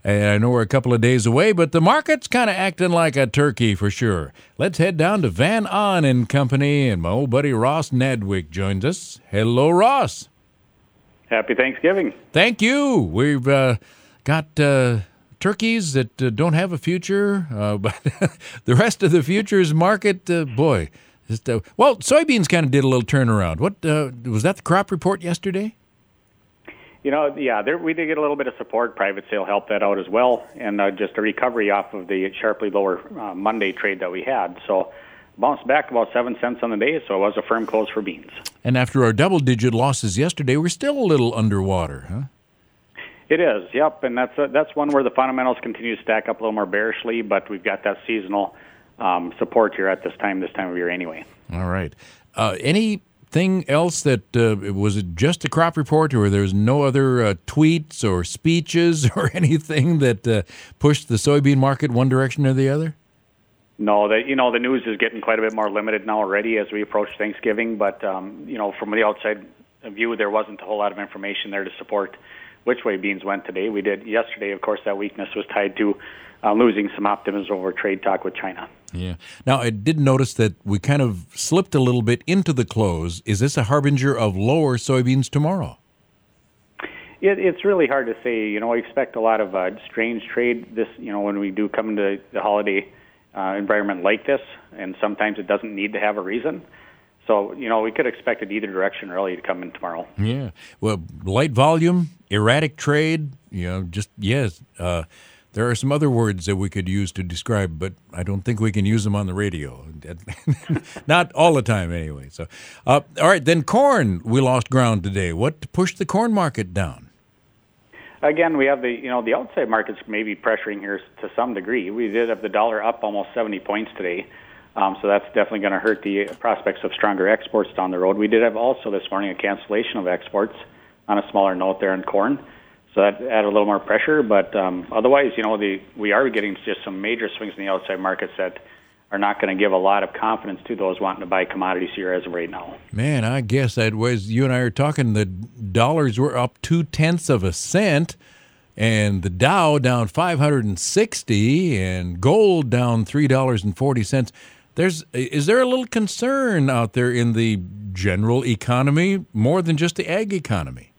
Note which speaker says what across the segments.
Speaker 1: And I know we're a couple of days away, but the market's kind of acting like a turkey for sure. Let's head down to Van On and Company, and my old buddy Ross Nedwick joins us. Hello, Ross.
Speaker 2: Happy Thanksgiving.
Speaker 1: Thank you. We've got turkeys that don't have a future, but the rest of the futures market, boy. Well, soybeans kind of did a little turnaround. What was that the crop report yesterday?
Speaker 2: We did get a little bit of support. Private sale helped that out as well, and just a recovery off of the sharply lower Monday trade that we had. So bounced back about 7 cents on the day, so it was a firm close for beans.
Speaker 1: And after our double-digit losses yesterday, we're still a little underwater, huh?
Speaker 2: It is, yep, and that's one where the fundamentals continue to stack up a little more bearishly, but we've got that seasonal support here at this time of year anyway.
Speaker 1: All right. Anything else that was it just a crop report, or there's no other tweets or speeches or anything that pushed the soybean market one direction or the other?
Speaker 2: No, the news is getting quite a bit more limited now already as we approach Thanksgiving. But from the outside view, there wasn't a whole lot of information there to support which way beans went today. We did yesterday, of course. That weakness was tied to losing some optimism over trade talk with China.
Speaker 1: Yeah. Now, I did notice that we kind of slipped a little bit into the close. Is this a harbinger of lower soybeans tomorrow?
Speaker 2: It's really hard to say. We expect a lot of strange trade when we do come into the holiday environment like this, and sometimes it doesn't need to have a reason. So, we could expect it either direction really to come in tomorrow.
Speaker 1: Yeah. Well, light volume, erratic trade, there are some other words that we could use to describe, but I don't think we can use them on the radio. Not all the time anyway. So, all right, then corn, we lost ground today. What pushed the corn market down?
Speaker 2: Again, we have the outside markets maybe pressuring here to some degree. We did have the dollar up almost 70 points today. So that's definitely going to hurt the prospects of stronger exports down the road. We did have also this morning a cancellation of exports on a smaller note there in corn. So that added a little more pressure. But otherwise, we are getting just some major swings in the outside markets that are not going to give a lot of confidence to those wanting to buy commodities here as of right now.
Speaker 1: Man, I guess that was, you and I are talking, the dollars were up 0.2 cents. And the Dow down 560 and gold down $3.40. Is there a little concern out there in the general economy more than just the ag economy?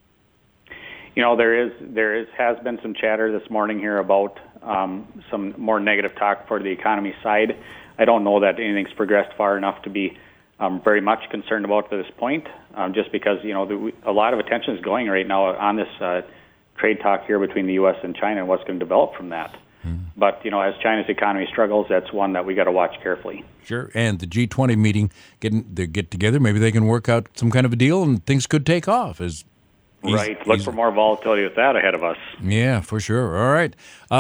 Speaker 2: There has been some chatter this morning here about some more negative talk for the economy side. I don't know that anything's progressed far enough to be very much concerned about to this point, just because a lot of attention is going right now on this trade talk here between the U.S. and China and what's going to develop from that. But, as China's economy struggles, that's one that we got to watch carefully.
Speaker 1: Sure. And the G20 meeting, they get together, maybe they can work out some kind of a deal and things could take off.
Speaker 2: Right. Look for more volatility with that ahead of us.
Speaker 1: Yeah, for sure. All right.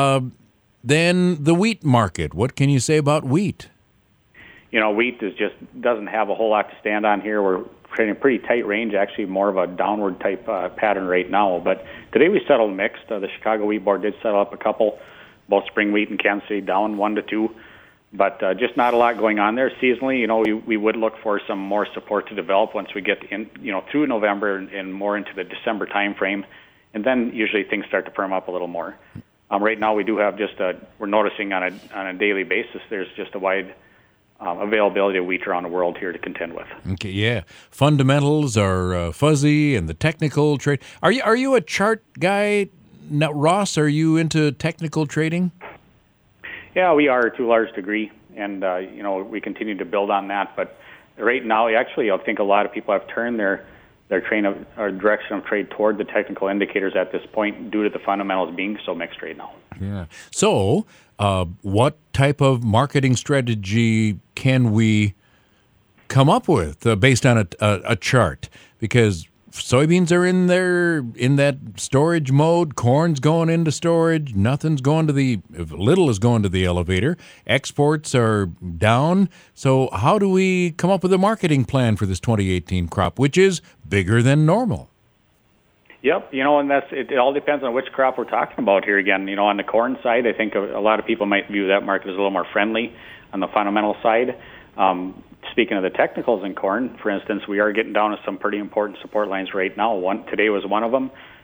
Speaker 1: Then the wheat market. What can you say about wheat?
Speaker 2: Wheat doesn't have a whole lot to stand on here. We're trading a pretty tight range, actually more of a downward type pattern right now. But today we settled mixed. The Chicago Wheat Board did settle up a couple, both spring wheat and Kansas City down 1 to 2. But just not a lot going on there. Seasonally, we would look for some more support to develop once we get in, through November and more into the December time frame. And then usually things start to firm up a little more. Right now we do have we're noticing on a daily basis there's just a wide availability of wheat around the world here to contend with.
Speaker 1: Okay, yeah. Fundamentals are fuzzy, and the technical trade. Are you a chart guy, Ross? Are you into technical trading?
Speaker 2: Yeah, we are to a large degree, and we continue to build on that. But right now, actually, I think a lot of people have turned their direction of trade toward the technical indicators at this point due to the fundamentals being so mixed right now.
Speaker 1: Yeah. So, what type of marketing strategy can we come up with based on a chart? Because soybeans are in that storage mode. Corn's going into storage. Nothing's going little is going to the elevator. Exports are down. So how do we come up with a marketing plan for this 2018 crop, which is bigger than normal?
Speaker 2: Yep, and it all depends on which crop we're talking about here again. On the corn side, I think a lot of people might view that market as a little more friendly on the fundamental side. Speaking of the technicals in corn, for instance, we are getting down to some pretty important support lines right now. Today was one of them.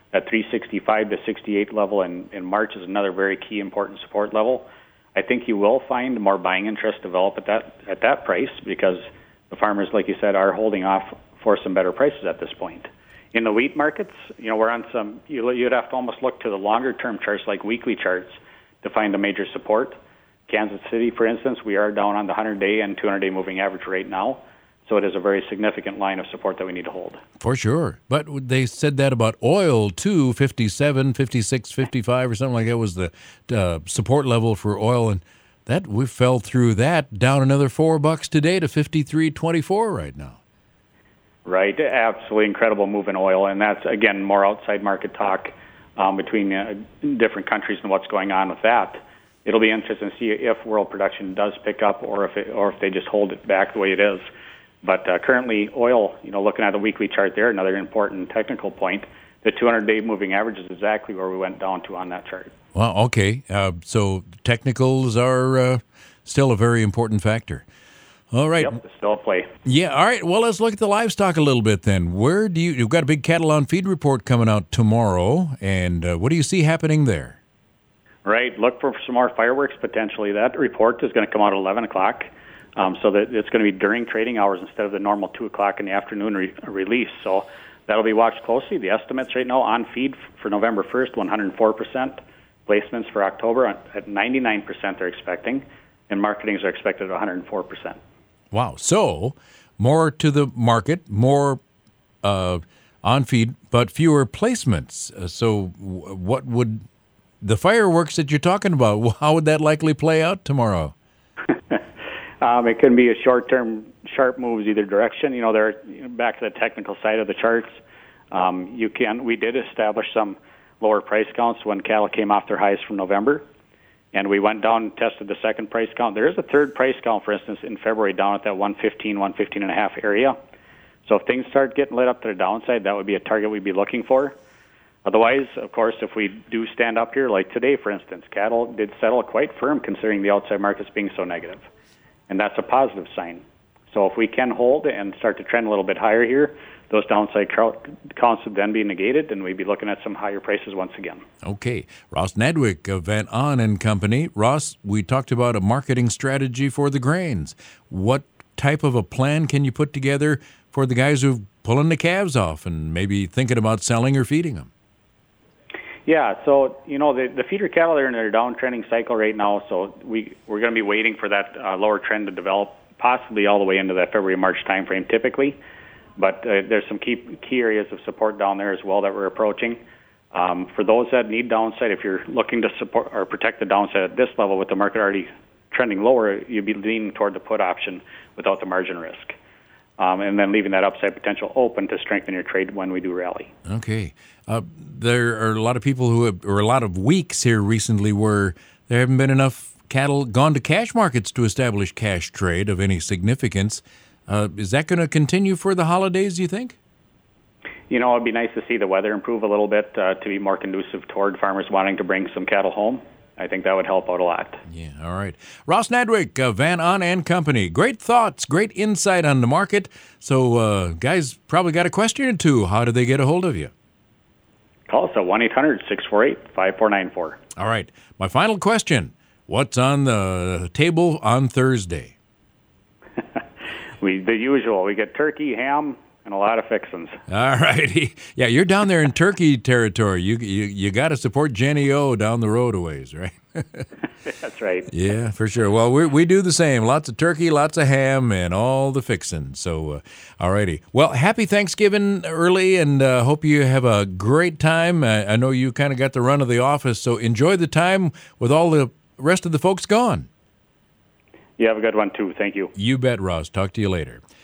Speaker 2: That 365 to 68 level in March is another very key important support level. I think you will find more buying interest develop at that price because the farmers, like you said, are holding off for some better prices at this point. In the wheat markets, we're on some. You'd have to almost look to the longer term charts, like weekly charts, to find a major support. Kansas City, for instance, we are down on the 100-day and 200-day moving average right now. So it is a very significant line of support that we need to hold.
Speaker 1: For sure. But they said that about oil, too, 57, 56, 55 or something like that was the support level for oil. And that we fell through that, down another $4 today to 53.24 right now.
Speaker 2: Right. Absolutely incredible move in oil. And that's, again, more outside market talk between different countries and what's going on with that. It'll be interesting to see if world production does pick up or if they just hold it back the way it is. But currently, oil, looking at the weekly chart there, another important technical point, the 200-day moving average is exactly where we went down to on that chart.
Speaker 1: Well, okay. So technicals are still a very important factor. All right.
Speaker 2: Yep, it's still a play.
Speaker 1: Yeah, all right. Well, let's look at the livestock a little bit then. You've got a big cattle on feed report coming out tomorrow, and what do you see happening there?
Speaker 2: Right. Look for some more fireworks potentially. That report is going to come out at 11 o'clock. So that it's going to be during trading hours instead of the normal 2 o'clock in the afternoon release. So that'll be watched closely. The estimates right now on feed for November 1st, 104%. Placements for October at 99% they're expecting. And marketings are expected at 104%.
Speaker 1: Wow. So more to the market, more on feed, but fewer placements. So what would the fireworks that you're talking about, how would that likely play out tomorrow?
Speaker 2: It can be a short-term sharp moves either direction. They're back to the technical side of the charts. We did establish some lower price counts when cattle came off their highs from November, and we went down and tested the second price count. There is a third price count, for instance, in February down at that 115 and a half area. So if things start getting lit up to the downside, that would be a target we'd be looking for. Otherwise, of course, if we do stand up here, like today, for instance, cattle did settle quite firm considering the outside markets being so negative. And that's a positive sign. So if we can hold and start to trend a little bit higher here, those downside counts would then be negated, and we'd be looking at some higher prices once again.
Speaker 1: Okay. Ross Nadwick of Van On and Company. Ross, we talked about a marketing strategy for the grains. What type of a plan can you put together for the guys who are pulling the calves off and maybe thinking about selling or feeding them?
Speaker 2: Yeah, so, the feeder cattle are in their downtrending cycle right now, so we're going to be waiting for that lower trend to develop, possibly all the way into that February-March timeframe typically. But there's some key areas of support down there as well that we're approaching. For those that need downside, if you're looking to support or protect the downside at this level with the market already trending lower, you'd be leaning toward the put option without the margin risk. And then leaving that upside potential open to strengthen your trade when we do rally.
Speaker 1: Okay. There are a lot of people or a lot of weeks here recently where there haven't been enough cattle gone to cash markets to establish cash trade of any significance. Is that going to continue for the holidays, you think?
Speaker 2: It'd be nice to see the weather improve a little bit to be more conducive toward farmers wanting to bring some cattle home. I think that would help out a lot.
Speaker 1: Yeah, all right. Ross Nadwick of Van On and Company. Great thoughts, great insight on the market. So, guys probably got a question or two. How do they get a hold of you?
Speaker 2: Call us at 1-800-648-5494.
Speaker 1: All right. My final question. What's on the table on Thursday?
Speaker 2: The usual. We get turkey, ham, and a lot of fixins.
Speaker 1: All right. Yeah, you're down there in turkey territory. You got to support Jenny O down the road a ways, right?
Speaker 2: That's right.
Speaker 1: Yeah, for sure. Well, we do the same. Lots of turkey, lots of ham, and all the fixins. So, all righty. Well, happy Thanksgiving early, and hope you have a great time. I know you kind of got the run of the office, so enjoy the time with all the rest of the folks gone.
Speaker 2: You have a good one, too. Thank you.
Speaker 1: You bet, Ross. Talk to you later.